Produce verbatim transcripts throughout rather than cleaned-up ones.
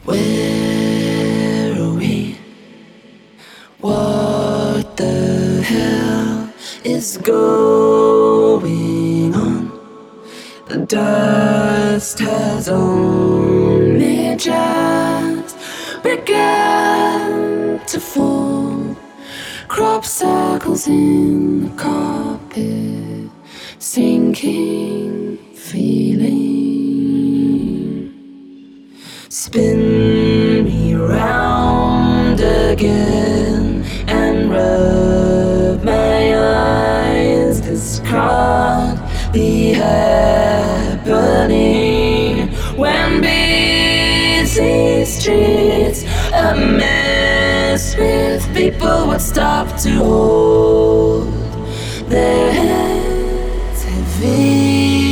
Where are we? What the hell is going on? The dust has only just begun to fall. Crop circles in the carpet, sinking feeling. Spin me round again and rub my eyes. This can't be happening when busy streets a mess with people would stop to hold their heads heavy.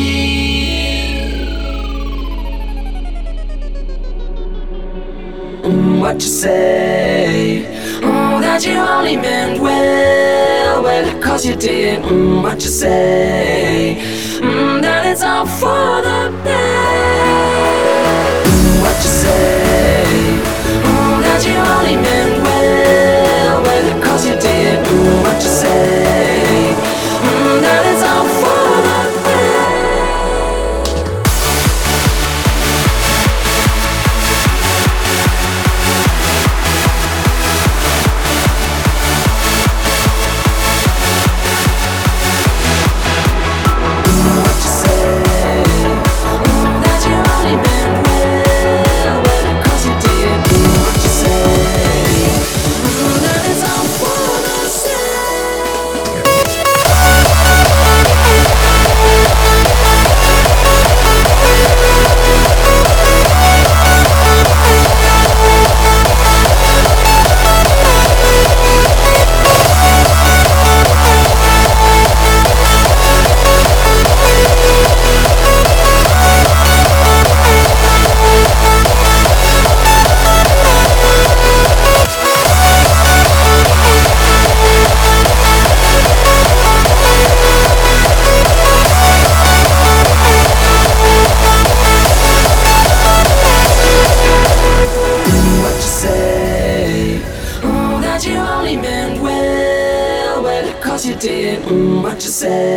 Mm, what you say? Mm, that you only meant well, well, cause you did. Mm, what you say? Mm, that it's all for the best. Mm, what you say? Mm, that you only meant well, well, cause you did. Mm, what you say? Mm, that it's all for the best. You only meant well, well, cause you did. Mm, what you say?